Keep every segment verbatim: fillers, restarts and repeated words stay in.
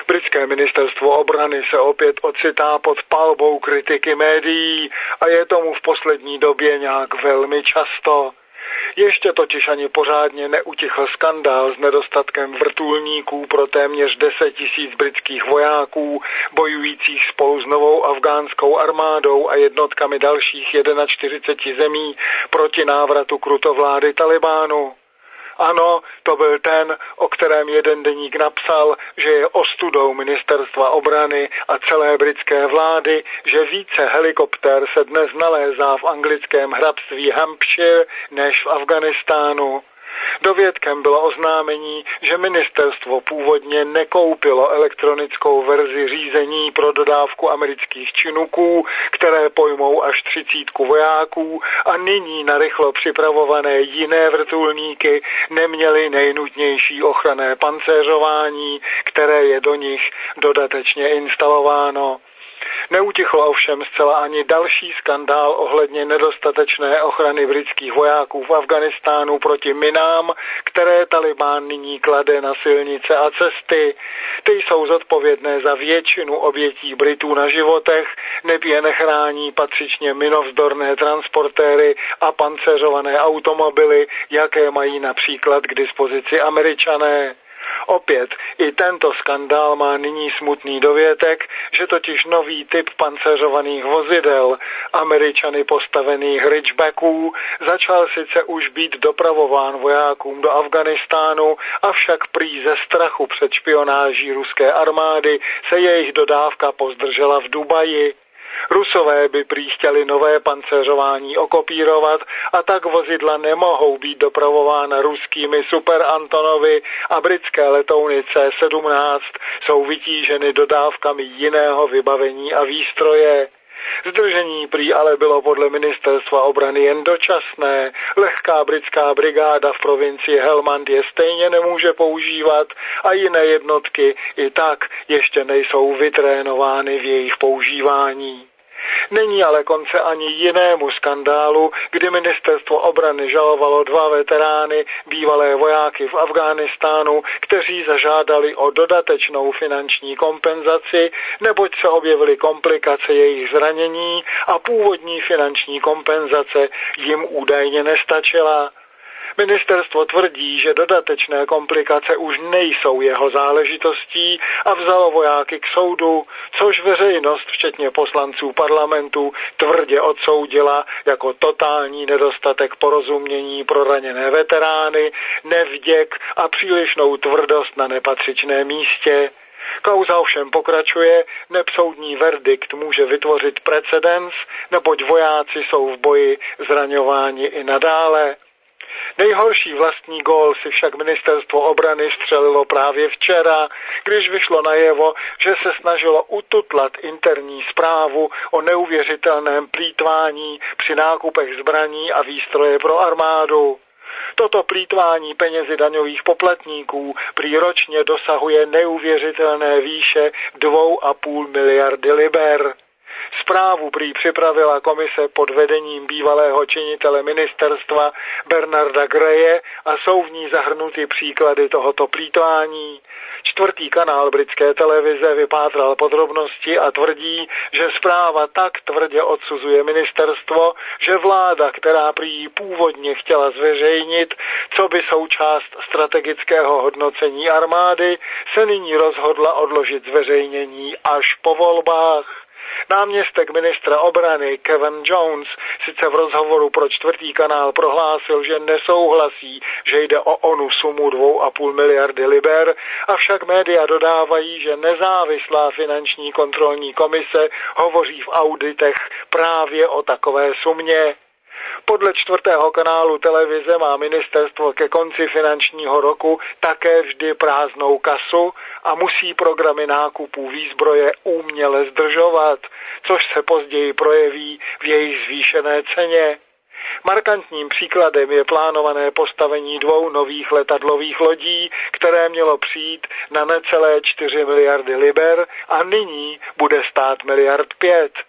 Britské ministerstvo obrany se opět ocitá pod palbou kritiky médií a je tomu v poslední době nějak velmi často. Ještě totiž ani pořádně neutichl skandál s nedostatkem vrtulníků pro téměř deset tisíc britských vojáků, bojujících spolu s novou afgánskou armádou a jednotkami dalších čtyřiceti jedna zemí proti návratu krutovlády Talibánu. Ano, to byl ten, o kterém jeden deník napsal, že je ostudou ministerstva obrany a celé britské vlády, že více helikoptér se dnes nalézá v anglickém hrabství Hampshire než v Afghánistánu. Dovědkem bylo oznámení, že ministerstvo původně nekoupilo elektronickou verzi řízení pro dodávku amerických činuků, které pojmou až třicítku vojáků, a nyní narychlo připravované jiné vrtulníky neměly nejnutnější ochranné pancéřování, které je do nich dodatečně instalováno. Neutichl ovšem zcela ani další skandál ohledně nedostatečné ochrany britských vojáků v Afghánistánu proti minám, které Talibán nyní klade na silnice a cesty. Ty jsou zodpovědné za většinu obětí Britů na životech, neb je nechrání patřičně minovzdorné transportéry a pancéřované automobily, jaké mají například k dispozici Američané. Opět, i tento skandál má nyní smutný dovětek, že totiž nový typ pancéřovaných vozidel, Američany postavených Ridgebacků, začal sice už být dopravován vojákům do Afghánistánu, avšak prý ze strachu před špionáží ruské armády se jejich dodávka pozdržela v Dubaji. Rusové by prý chtěli nové pancéřování okopírovat a tak vozidla nemohou být dopravována ruskými Super Antonovy a britské letouny C sedmnáct jsou vytíženy dodávkami jiného vybavení a výstroje. Zdržení prý ale bylo podle ministerstva obrany jen dočasné. Lehká britská brigáda v provincii Helmand je stejně nemůže používat a jiné jednotky i tak ještě nejsou vytrénovány v jejich používání. Není ale konce ani jinému skandálu, kdy ministerstvo obrany žalovalo dva veterány, bývalé vojáky v Afghánistánu, kteří zažádali o dodatečnou finanční kompenzaci, neboť se objevily komplikace jejich zranění a původní finanční kompenzace jim údajně nestačila. Ministerstvo tvrdí, že dodatečné komplikace už nejsou jeho záležitostí a vzalo vojáky k soudu, což veřejnost, včetně poslanců parlamentu, tvrdě odsoudila jako totální nedostatek porozumění pro raněné veterány, nevděk a přílišnou tvrdost na nepatřičném místě. Kauza ovšem pokračuje, neb soudní verdikt může vytvořit precedens, neboť vojáci jsou v boji zraňováni i nadále. Nejhorší vlastní gól si však ministerstvo obrany střelilo právě včera, když vyšlo najevo, že se snažilo ututlat interní zprávu o neuvěřitelném plýtvání při nákupech zbraní a výstroje pro armádu. Toto plýtvání penězi daňových poplatníků prý ročně dosahuje neuvěřitelné výše dvou a půl miliardy liber. Zprávu prý připravila komise pod vedením bývalého činitele ministerstva Bernarda Greje a jsou v ní zahrnuty příklady tohoto plýtvání. Čtvrtý kanál britské televize vypátral podrobnosti a tvrdí, že zpráva tak tvrdě odsuzuje ministerstvo, že vláda, která prý původně chtěla zveřejnit, co by součást strategického hodnocení armády, se nyní rozhodla odložit zveřejnění až po volbách. Náměstek ministra obrany Kevin Jones sice v rozhovoru pro čtvrtý kanál prohlásil, že nesouhlasí, že jde o onu sumu dvou a půl miliardy liber, avšak média dodávají, že nezávislá finanční kontrolní komise hovoří v auditech právě o takové sumě. Podle čtvrtého kanálu televize má ministerstvo ke konci finančního roku také vždy prázdnou kasu a musí programy nákupů výzbroje uměle zdržovat, což se později projeví v jejich zvýšené ceně. Markantním příkladem je plánované postavení dvou nových letadlových lodí, které mělo přijít na necelé čtyři miliardy liber a nyní bude stát miliard pět.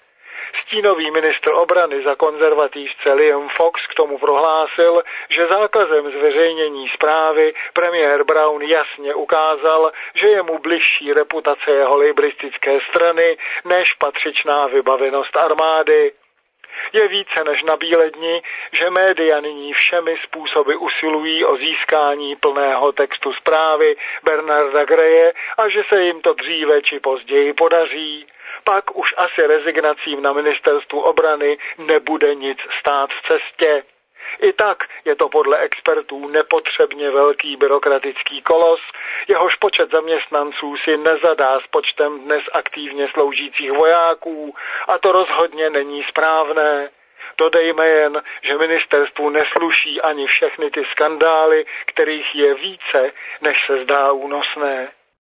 Stínový ministr obrany za konzervativce Liam Fox k tomu prohlásil, že zákazem zveřejnění zprávy premiér Brown jasně ukázal, že je mu bližší reputace jeho lejbristické strany než patřičná vybavenost armády. Je více než na bíledni, že média nyní všemi způsoby usilují o získání plného textu zprávy Bernarda Greje a že se jim to dříve či později podaří. Pak už asi rezignacím na ministerstvu obrany nebude nic stát v cestě. I tak je to podle expertů nepotřebně velký byrokratický kolos, jehož počet zaměstnanců si nezadá s počtem dnes aktivně sloužících vojáků a to rozhodně není správné. Dodejme jen, že ministerstvu nesluší ani všechny ty skandály, kterých je více, než se zdá únosné.